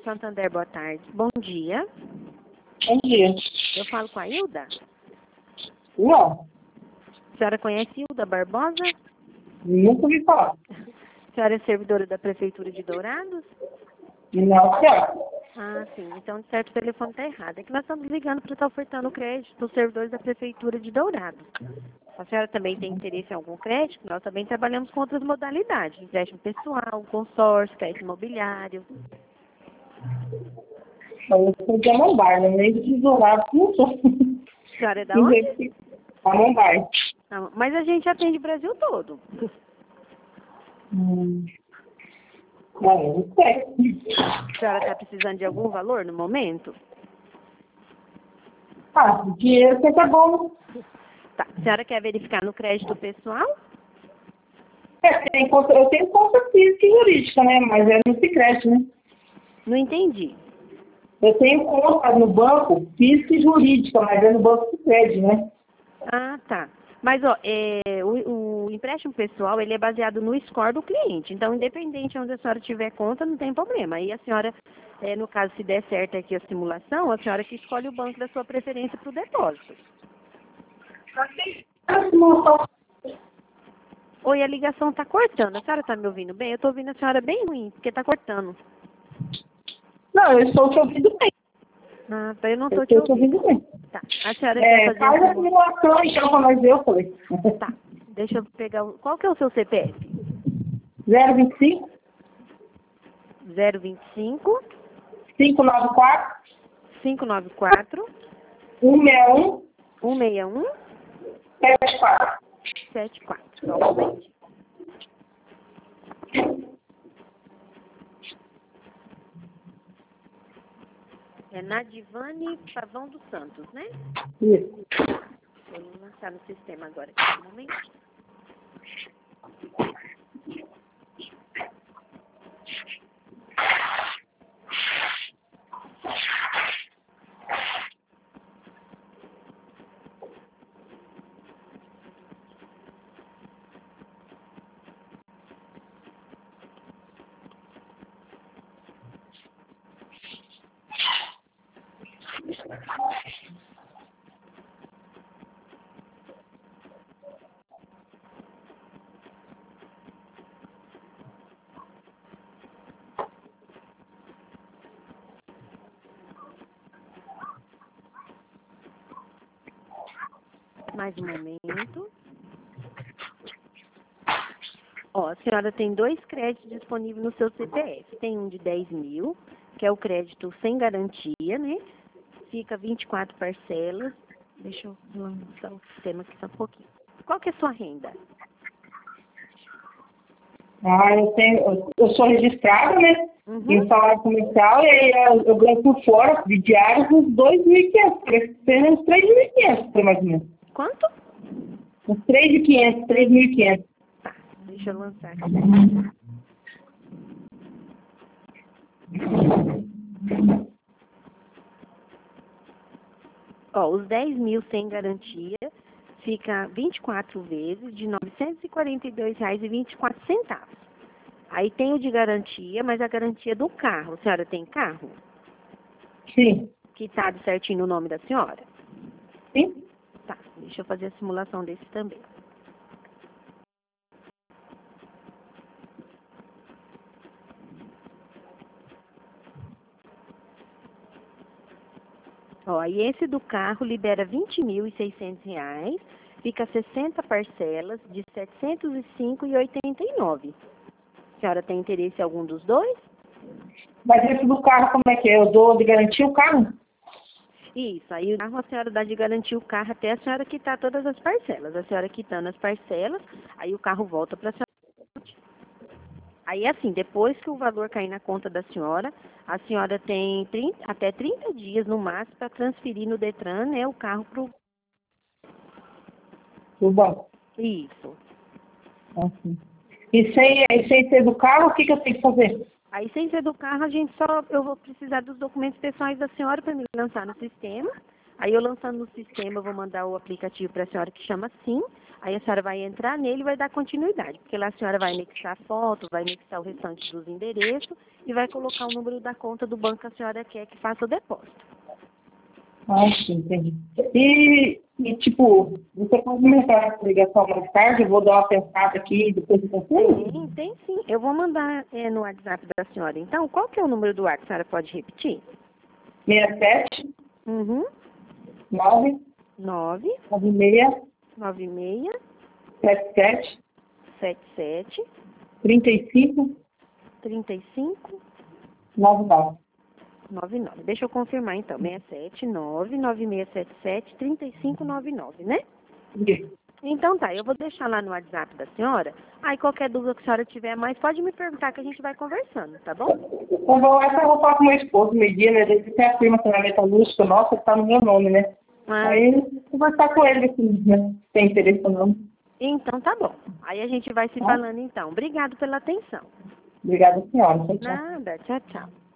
Santander, boa tarde. Bom dia. Bom dia. Eu falo com a Hilda? Não, A senhora conhece Hilda Barbosa? nunca ouvi falar. A senhora é servidora da Prefeitura de Dourados? Não, certo. Ah, sim. Então, de certo, o telefone está errado. É que nós estamos ligando para estar ofertando crédito para os servidores da Prefeitura de Dourados. A senhora também tem interesse em algum crédito? Nós também trabalhamos com outras modalidades. Empréstimo pessoal, consórcio, crédito imobiliário. Eu sou de Amambar, né? Nem de Dourado, não sou. A senhora é da onde? Amambar. Não, mas a gente atende o Brasil todo. Não, não sei. A senhora está precisando de algum valor no momento? Ah, dinheiro sempre é bom. Tá. A senhora quer verificar no crédito pessoal? Eu tenho conta física e jurídica, né? Mas é no Sicredi, né? Não entendi. Eu tenho conta no banco física e jurídica, mas é no banco Sicredi, né? Ah, tá. Mas, ó, o empréstimo pessoal, ele é baseado no score do cliente. Então, independente de onde a senhora tiver conta, não tem problema. Aí a senhora, no caso, se der certo aqui a simulação, a senhora que escolhe o banco da sua preferência para o depósito. Oi, a ligação está cortando. A senhora está me ouvindo bem? Eu estou ouvindo a senhora bem ruim, porque está cortando. Não, eu estou te ouvindo bem. Ah, tá, eu não Eu estou te estou te ouvindo. ouvindo bem. Tá. A senhora quer fazer Faz a um... simulação, então, para nós ver, eu falei. Tá. Deixa eu pegar... Qual que é o seu CPF? 025 025 594 594 161 161 74. 74. Só um momentinho. É Nadivane Pavão dos Santos, né? Isso. Vou lançar no sistema agora aqui, um momentinho. Mais um momento. Ó, a senhora tem 2 créditos disponíveis no seu CPF. Tem um de 10 mil, que é o crédito sem garantia, né? Fica 24 parcelas. Deixa eu lançar o sistema aqui só um pouquinho. Qual que é a sua renda? Eu sou registrada, né? Uhum. Em salário comercial, e aí eu ganho por fora, de diários, uns 2.500. Tem uns 3.500, mais ou menos. Quanto? Uns 3.500, 3.500. Tá, deixa eu lançar aqui. Ó, os 10 mil sem garantia fica 24 vezes de R$ 942,24. Aí tem o de garantia, mas a garantia do carro. A senhora tem carro? Sim. Quitado certinho no nome da senhora? Sim? Tá, deixa eu fazer a simulação desse também. Ó, e esse do carro libera R$ 20.600, fica 60 parcelas de R$ 705,89. A senhora tem interesse em algum dos dois? Mas esse do carro, como é que é? Eu dou de garantia o carro? Isso, aí o carro a senhora dá de garantir o carro até a senhora quitar todas as parcelas. A senhora quitando as parcelas, aí o carro volta para a senhora. Aí assim, depois que o valor cair na conta da senhora, a senhora tem até 30 dias no máximo para transferir no Detran, né, o carro para o... Do banco. Isso. Assim. E sem ser do carro, o que eu tenho que fazer? Aí, sem ser do carro, eu vou precisar dos documentos pessoais da senhora para me lançar no sistema. Aí eu lançando no sistema, eu vou mandar o aplicativo para a senhora que chama Sim. Aí a senhora vai entrar nele e vai dar continuidade, porque lá a senhora vai anexar a foto, vai anexar o restante dos endereços e vai colocar o número da conta do banco que a senhora quer que faça o depósito. Ah, sim, entendi. Tipo, você pode me entrar na ligação mais tarde, eu vou dar uma pensada aqui e depois eu consigo? Tem sim. Eu vou mandar no WhatsApp da senhora. Então, qual que é o número do WhatsApp? A senhora pode repetir? 67 Uhum. 9 9 96 96 77 77 35 35 99. 99. Deixa eu confirmar então. 67 9 9677 3599, né? Isso. Então tá, eu vou deixar lá no WhatsApp da senhora. Aí qualquer dúvida que a senhora tiver mais, pode me perguntar que a gente vai conversando, tá bom? Eu vou falar com meu esposo meio-dia, né? Ele tem a firma que é metalúrgica nossa, que tá no meu nome, né? Ah, Aí eu vou conversar com ele, assim, né? Se tem interesse ou não. então tá bom. Aí a gente vai se Tá? falando então. Obrigado pela atenção. Obrigada, senhora. Tchau, tchau. Nada, tchau, tchau.